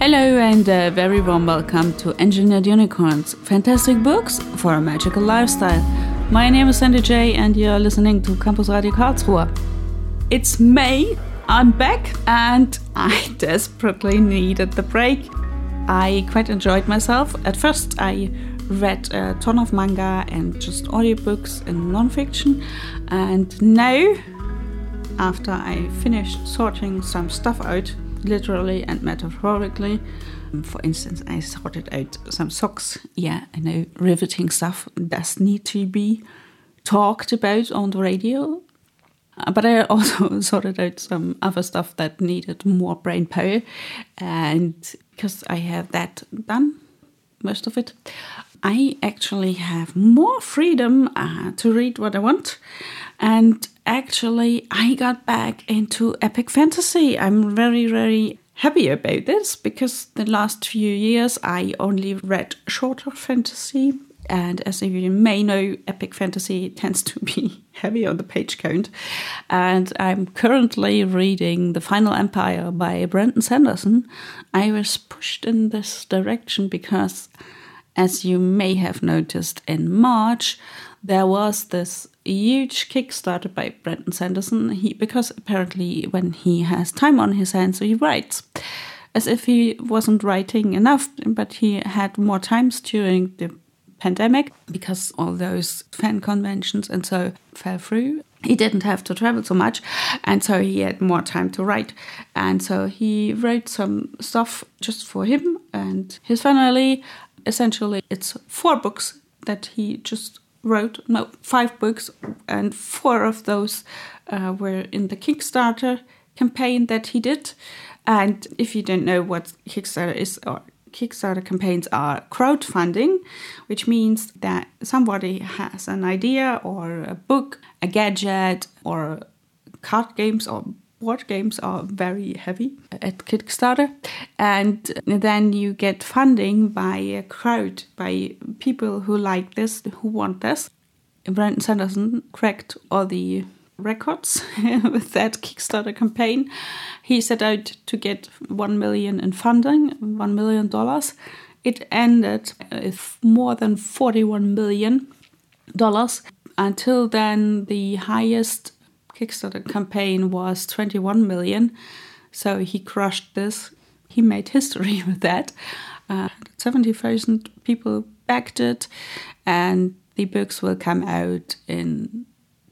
Hello and a very warm welcome to Engineered Unicorns, fantastic books for a magical lifestyle. My name is Sandy J and you're listening to Campus Radio Karlsruhe. It's May, I'm back and I desperately needed the break. I quite enjoyed myself. At first I read a ton of manga and just audiobooks and non-fiction, and now, after I finished sorting some stuff out, literally and metaphorically. For instance, I sorted out some socks. Yeah, I know, riveting stuff does need to be talked about on the radio. But I also sorted out some other stuff that needed more brain power. And because I have that done, most of it, I actually have more freedom to read what I want. And actually, I got back into epic fantasy. I'm very, very happy about this because the last few years I only read shorter fantasy. And as you may know, epic fantasy tends to be heavy on the page count. And I'm currently reading The Final Empire by Brandon Sanderson. I was pushed in this direction because, as you may have noticed in March, there was this huge Kickstarter by Brandon Sanderson. Because apparently when he has time on his hands, he writes. As if he wasn't writing enough, but he had more times during the pandemic because all those fan conventions and so fell through. He didn't have to travel so much, and so he had more time to write. And so he wrote some stuff just for him and his family. Essentially, it's 4 books that he just wrote. No, 5 books, and 4 of those were in the Kickstarter campaign that he did. And if you don't know what Kickstarter is, or Kickstarter campaigns are crowdfunding, which means that somebody has an idea or a book, a gadget, or card games or board games are very heavy at Kickstarter. And then you get funding by a crowd, by people who like this, who want this. Brandon Sanderson cracked all the records with that Kickstarter campaign. He set out to get $1 million in funding, $1 million. It ended with more than $41 million. Until then, the highest Kickstarter campaign was $21 million. So he crushed this. He made history with that. 70,000 people backed it, and the books will come out in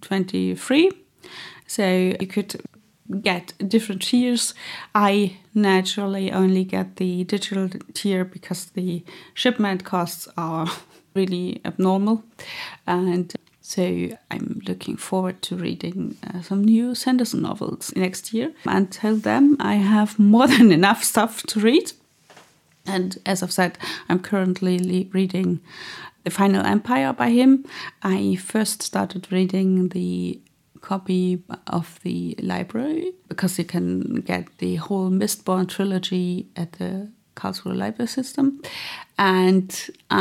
23. So you could get different tiers. I naturally only get the digital tier because the shipment costs are really abnormal. And so I'm looking forward to reading some new Sanderson novels next year. Until then, I have more than enough stuff to read. And as I've said, I'm currently reading The Final Empire by him. I first started reading the copy of the library because you can get the whole Mistborn trilogy at the Karlsruhe Library System. And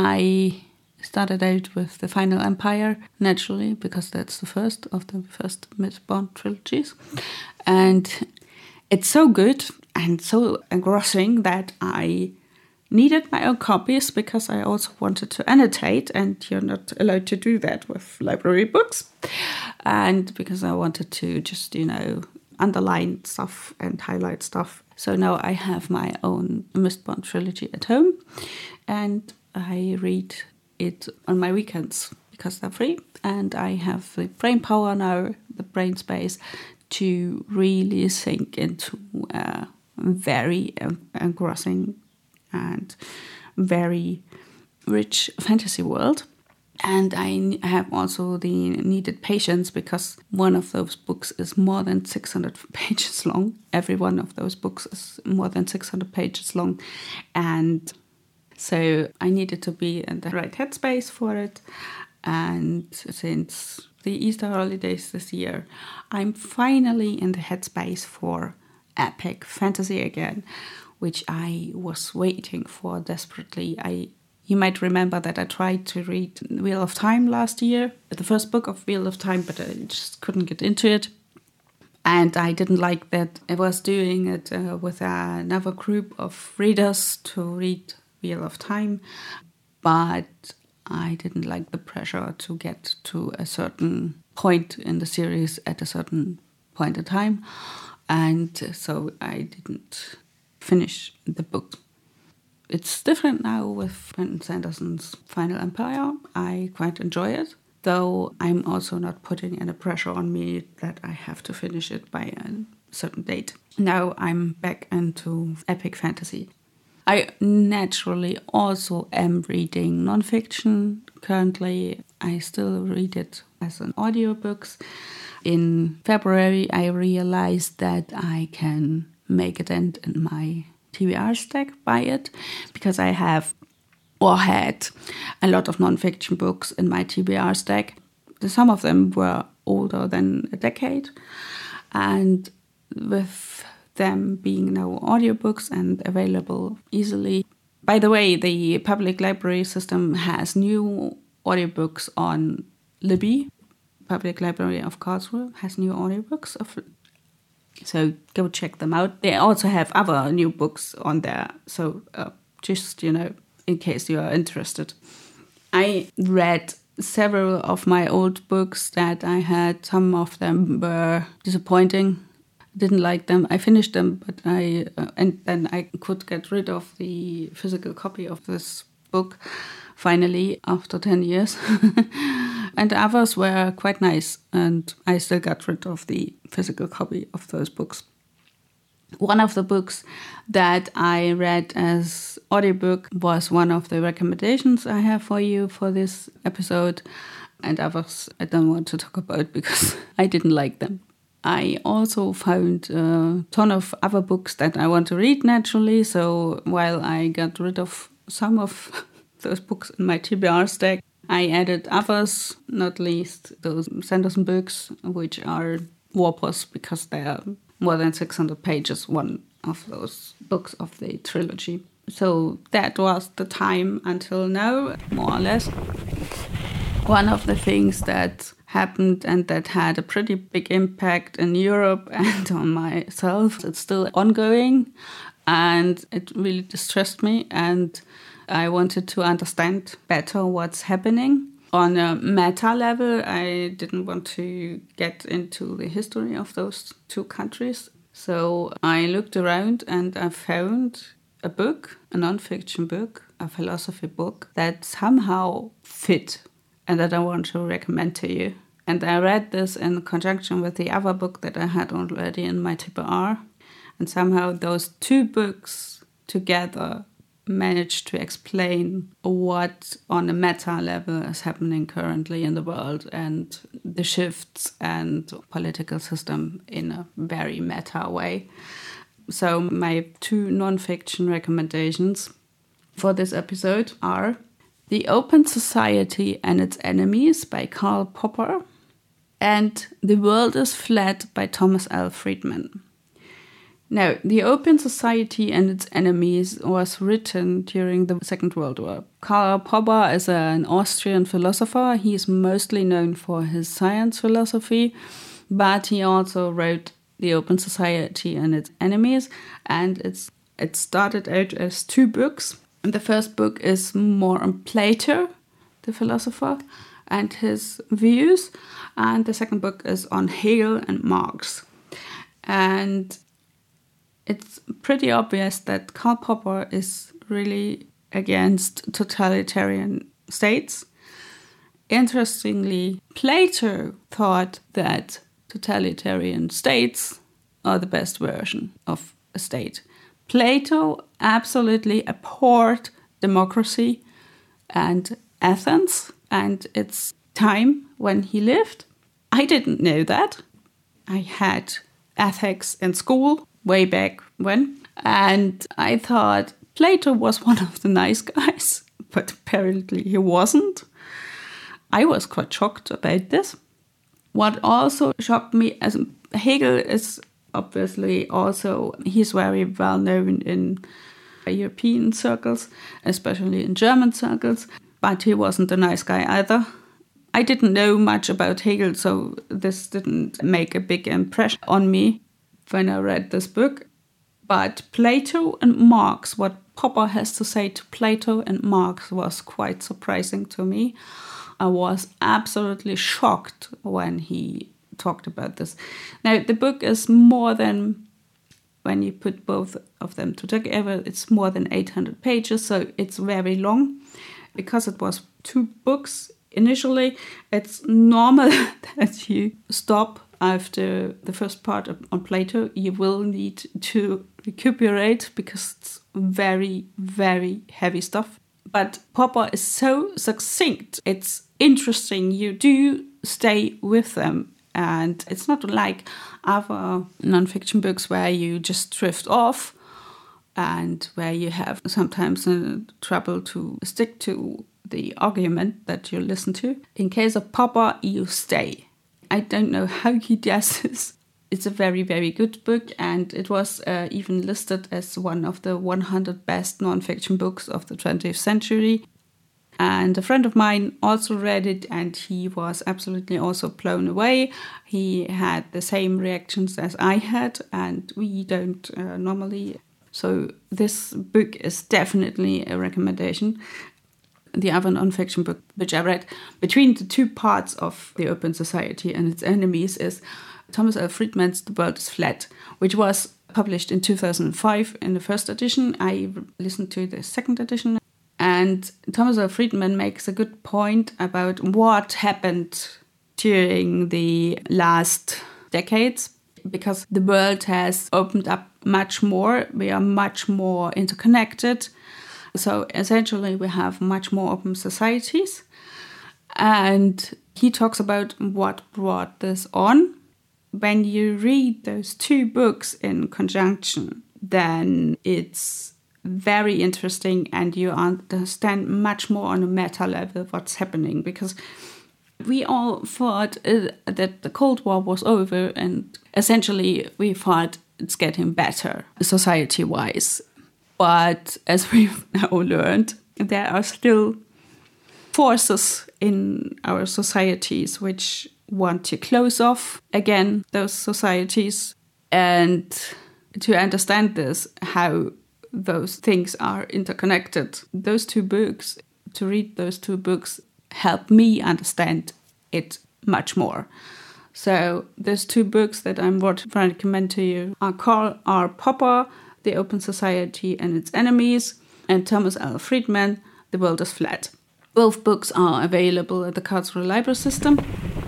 I started out with The Final Empire, naturally, because that's the first of the first Mistborn trilogies. And it's so good and so engrossing that I needed my own copies because I also wanted to annotate, and you're not allowed to do that with library books. And because I wanted to just, underline stuff and highlight stuff. So now I have my own Mistborn trilogy at home, and I read it on my weekends because they're free. And I have the brain power now, the brain space, to really sink into a very engrossing and very rich fantasy world. And I have also the needed patience because one of those books is more than 600 pages long. Every one of those books is more than 600 pages long. And so I needed to be in the right headspace for it. And since the Easter holidays this year, I'm finally in the headspace for epic fantasy again, which I was waiting for desperately. You might remember that I tried to read Wheel of Time last year, the first book of Wheel of Time, but I just couldn't get into it. And I didn't like that I was doing it with another group of readers to read Wheel of Time. But I didn't like the pressure to get to a certain point in the series at a certain point in time. And so I didn't finish the book. It's different now with Brandon Sanderson's Final Empire. I quite enjoy it, though I'm also not putting any pressure on me that I have to finish it by a certain date. Now I'm back into epic fantasy. I naturally also am reading nonfiction currently. I still read it as an audiobooks. In February, I realized that I can make a dent in my TBR stack by it, because I have or had a lot of nonfiction books in my TBR stack. Some of them were older than a decade, and with them being now audiobooks and available easily. By the way, the public library system has new audiobooks on Libby. Public Library of Karlsruhe has new audiobooks so go check them out. They also have other new books on there, so just, in case you are interested. I read several of my old books that I had. Some of them were disappointing. Didn't like them. I finished them, but and then I could get rid of the physical copy of this book finally after 10 years. And others were quite nice, and I still got rid of the physical copy of those books. One of the books that I read as audiobook was one of the recommendations I have for you for this episode, and others I don't want to talk about because I didn't like them. I also found a ton of other books that I want to read naturally, so while I got rid of some of those books in my TBR stack, I added others, not least those Sanderson books, which are Warpers, because they are more than 600 pages, one of those books of the trilogy. So that was the time until now, more or less. One of the things that happened and that had a pretty big impact in Europe and on myself, it's still ongoing, and it really distressed me, and I wanted to understand better what's happening. On a meta level, I didn't want to get into the history of those two countries. So I looked around and I found a book, a nonfiction book, a philosophy book that somehow fit and that I want to recommend to you. And I read this in conjunction with the other book that I had already in my TBR. And somehow those two books together managed to explain what on a meta level is happening currently in the world and the shifts and political system in a very meta way. So my two nonfiction recommendations for this episode are The Open Society and Its Enemies by Karl Popper and The World is Flat by Thomas L. Friedman. Now, The Open Society and Its Enemies was written during the Second World War. Karl Popper is an Austrian philosopher. He is mostly known for his science philosophy, but he also wrote The Open Society and Its Enemies, and it started out as two books. And the first book is more on Plato, the philosopher, and his views, and the second book is on Hegel and Marx. And it's pretty obvious that Karl Popper is really against totalitarian states. Interestingly, Plato thought that totalitarian states are the best version of a state. Plato absolutely abhorred democracy and Athens and its time when he lived. I didn't know that. I had ethics in school way back when, and I thought Plato was one of the nice guys, but apparently he wasn't. I was quite shocked about this. What also shocked me, as Hegel is obviously also, he's very well known in European circles, especially in German circles, but he wasn't a nice guy either. I didn't know much about Hegel, so this didn't make a big impression on me when I read this book. But Plato and Marx, what Popper has to say to Plato and Marx was quite surprising to me. I was absolutely shocked when he talked about this. Now, the book is more than, when you put both of them together, it's more than 800 pages, so it's very long. Because it was 2 books initially, it's normal that you stop after the first part on Plato. You will need to recuperate because it's very, very heavy stuff. But Popper is so succinct. It's interesting. You do stay with them. And it's not like other nonfiction books where you just drift off and where you have sometimes trouble to stick to the argument that you listen to. In case of Popper, you stay. I don't know how he does this. It's a very, very good book, and it was even listed as one of the 100 best nonfiction books of the 20th century. And a friend of mine also read it, and he was absolutely also blown away. He had the same reactions as I had, and we don't normally. So this book is definitely a recommendation. The other nonfiction book which I read between the 2 parts of The Open Society and Its Enemies is Thomas L. Friedman's The World is Flat, which was published in 2005 in the first edition. I listened to the second edition. And Thomas L. Friedman makes a good point about what happened during the last decades, because the world has opened up much more. We are much more interconnected. So essentially we have much more open societies. And he talks about what brought this on. When you read those 2 books in conjunction, then it's very interesting and you understand much more on a meta level what's happening, because we all thought that the Cold War was over, and essentially we thought it's getting better society-wise. But as we've now learned, there are still forces in our societies which want to close off again those societies. And to understand this, how those things are interconnected, those 2 books, to read those 2 books, help me understand it much more. So those 2 books that I'm going to recommend to you are Popper, The Open Society and Its Enemies, and Thomas L. Friedman, The World is Flat. Both books are available at the Karlsruhe Library System.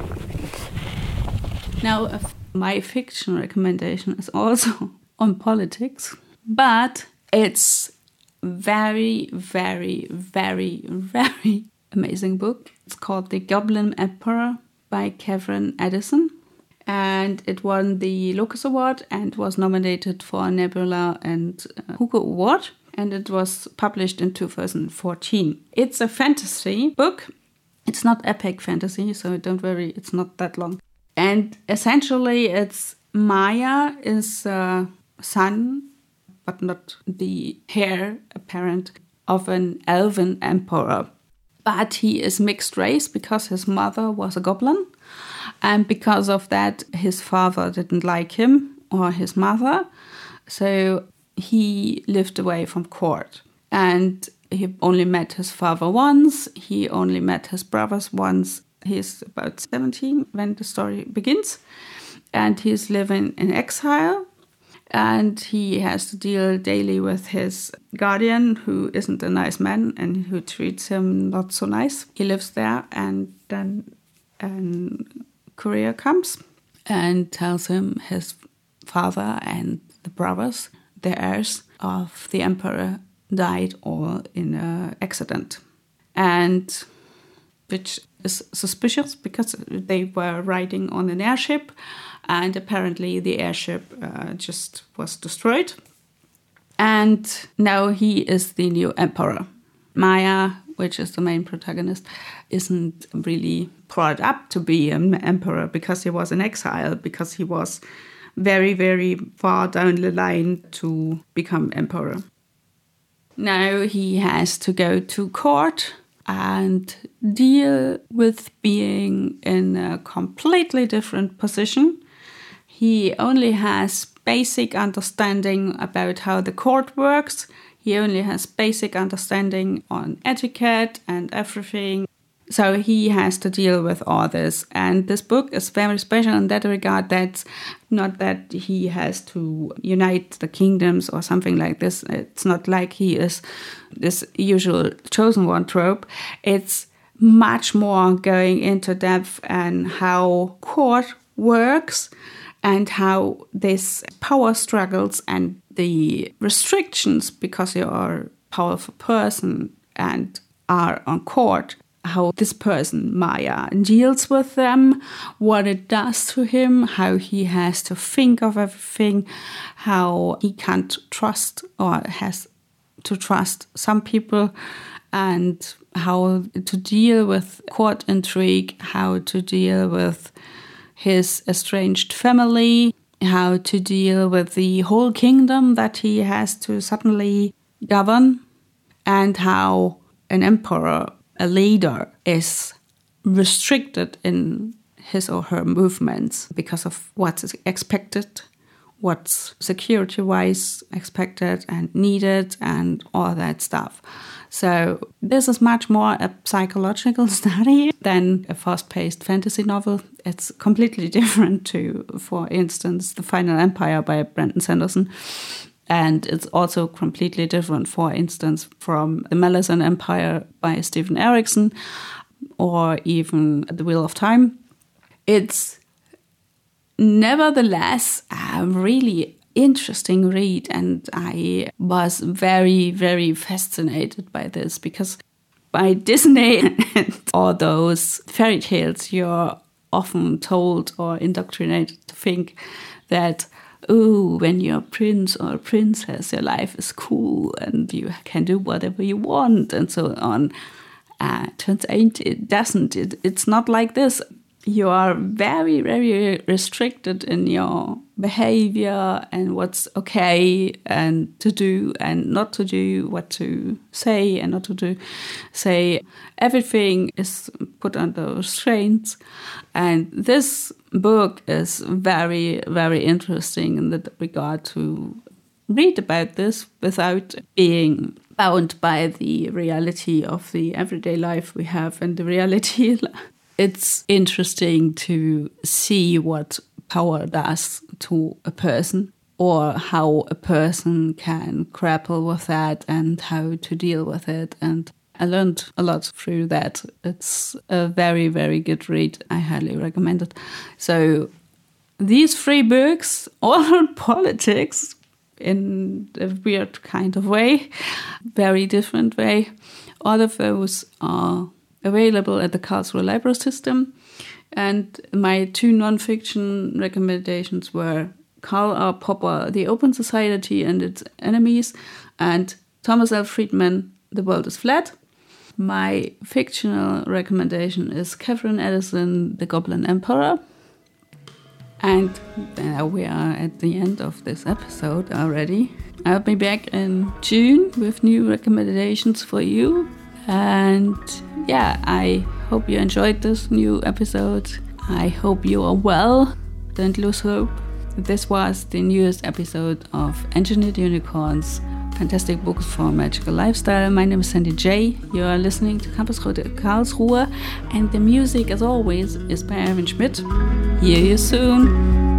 Now, my fiction recommendation is also on politics, but it's very, very, very, very amazing book. It's called The Goblin Emperor by Kevin Addison. And it won the Locus Award and was nominated for a Nebula and Hugo Award. And it was published in 2014. It's a fantasy book. It's not epic fantasy, so don't worry, it's not that long. And essentially, it's Maya is a son, but not the heir apparent, of an elven emperor. But he is mixed race because his mother was a goblin. And because of that, his father didn't like him or his mother. So he lived away from court. And he only met his father once. He only met his brothers once. He's about 17 when the story begins. And he's living in exile. And he has to deal daily with his guardian, who isn't a nice man and who treats him not so nice. He lives there, and then a courier comes and tells him his father and the brothers, the heirs of the emperor, died all in an accident. And which is suspicious because they were riding on an airship, and apparently the airship just was destroyed. And now he is the new emperor. Maya, which is the main protagonist, isn't really brought up to be an emperor because he was in exile, because he was very, very far down the line to become emperor. Now he has to go to court and deal with being in a completely different position. He only has basic understanding about how the court works. He only has basic understanding on etiquette and everything. So he has to deal with all this. And this book is very special in that regard. That's not that he has to unite the kingdoms or something like this. It's not like he is this usual chosen one trope. It's much more going into depth and how court works and how this power struggles and the restrictions because you are a powerful person and are on court, how this person, Maya, deals with them, what it does to him, how he has to think of everything, how he can't trust or has to trust some people, and how to deal with court intrigue, how to deal with his estranged family, how to deal with the whole kingdom that he has to suddenly govern, and how an emperor, a leader, is restricted in his or her movements because of what's expected, what's security-wise expected and needed, and all that stuff. So this is much more a psychological study than a fast-paced fantasy novel. It's completely different to, for instance, The Final Empire by Brandon Sanderson. And it's also completely different, for instance, from The Melisande Empire by Stephen Erickson, or even The Wheel of Time. It's nevertheless a really interesting read, and I was very, very fascinated by this, because by Disney and all those fairy tales, you're often told or indoctrinated to think that, oh, when you're a prince or a princess, your life is cool and you can do whatever you want and so on. Turns out it doesn't. It's not like this. You are very, very restricted in your behavior and what's okay and to do and not to do, what to say and not to do. Say everything is put under restraints. And this book is very, very interesting in that regard, to read about this without being bound by the reality of the everyday life we have and the reality. It's interesting to see what power does to a person, or how a person can grapple with that and how to deal with it. And I learned a lot through that. It's a very, very good read. I highly recommend it. So these 3 books, all on politics in a weird kind of way, very different way. All of those are available at the Karlsruhe Library System. And my 2 non-fiction recommendations were Karl R. Popper, The Open Society and Its Enemies, and Thomas L. Friedman, The World is Flat. My fictional recommendation is Catherine Addison, The Goblin Emperor. And there we are at the end of this episode already. I'll be back in June with new recommendations for you. And yeah, I hope you enjoyed this new episode. I hope you are well. Don't lose hope. This was the newest episode of Engineered Unicorns, Fantastic Books for a Magical Lifestyle. My name is Sandy J. You are listening to Campus Radio Karlsruhe, and the music, as always, is by Erwin Schmidt. Hear you soon.